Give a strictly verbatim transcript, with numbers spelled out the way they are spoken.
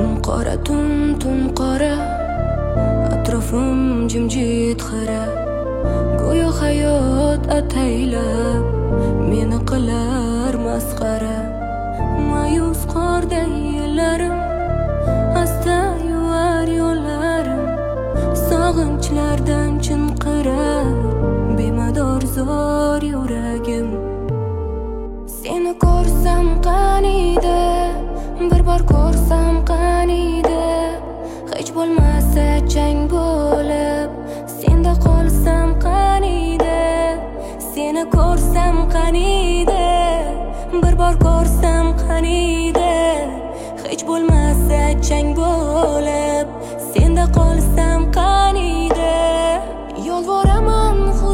qora tun tun qora, atrofim jimjit xira. Go'yo hayot ataylab meni qilar masxara. Ma'yus qorday yillarim, asta yuvar yo'llarim, sog'inchlardan chinqirar bemador zor yuragim. Seni ko'rsam qaniydi, bir bor ko'rsam qaniydi, hech bo'lmasa chang bo'lib senda qolsam qaniydi. Seni ko'rsam qaniydi, bir bor ko'rsam qaniydi, hech bo'lmasa chang bo'lib senda qolsam qaniydi. Yolvoraman